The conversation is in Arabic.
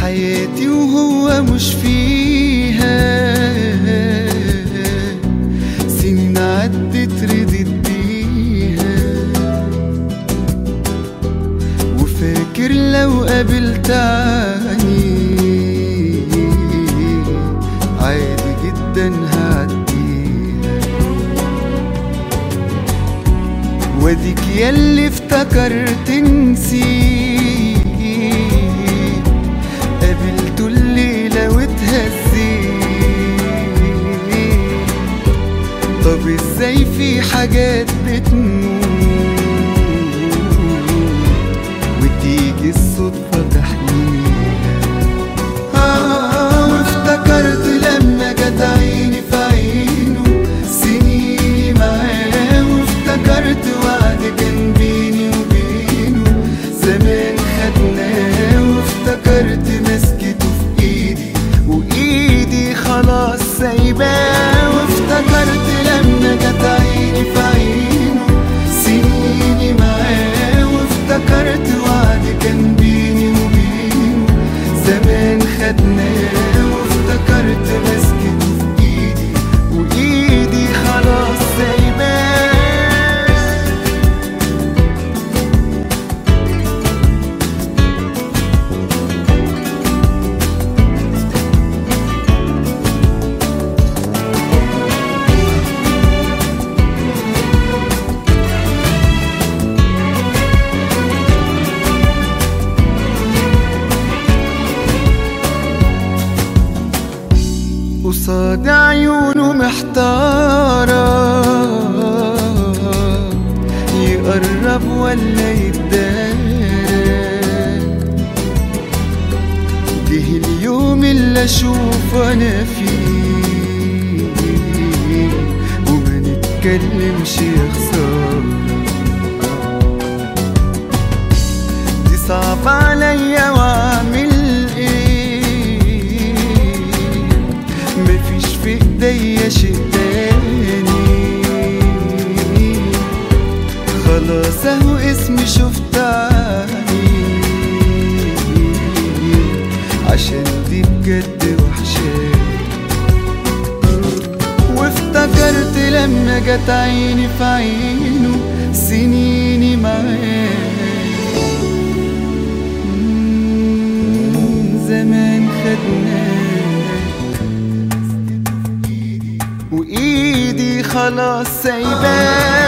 حياتي وهو مش فيها، سنين عدت ردت بيها، وفاكر لو قابلتني عادي جدا هعديها. واديك ياللي افتكرت نسيت، قابلته الليلة واتهزيت. طب ازاي في حاجات بتموت وتيجي الصدفة تحميها؟ وافتكرت لما جت عيني في عينه سنيني معاه، وافتكرت وعد كان بيني وبينه زمان خدناه، وافتكرت مسكته في ايدي وايدي خلاص سايباه. وافتكرت لما جت عيني في عينه سنيني معاه، وافتكرت وعد كان بيني وبينه زمان خدناه، وافتكرت مسكته في ايدي وايدي خلاص سايباه. قصاد عيونه محتارة، يقرب ولا يتدارى. جه اليوم اللي اشوف انا فيه وما نتكلمش يا خسارة. دي صعب عليا واعمل مفيش في ايديا شيء تاني، خلاص اهو اسمي شفت عني، عشان دي بجد وحشاني. وافتكرت لما جت عيني في عينه سنيني معاه، زمان خدناه وايدي خلاص سايباه.